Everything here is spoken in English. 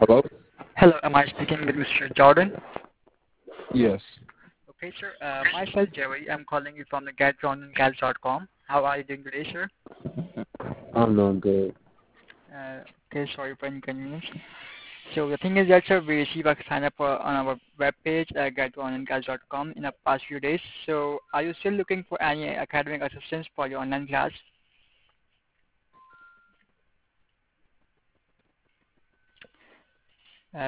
Hello? Hello, am I speaking with Mr. Jordan? Yes. Okay, sir. Myself, Jerry. I'm calling you from the GetRonanCals.com. How are you doing today, sir? I'm doing good. Okay, sorry for inconvenience. So the thing is that, sir, we receive a sign up on our webpage at GetRonanCals.com in the past few days. So are you still looking for any academic assistance for your online class?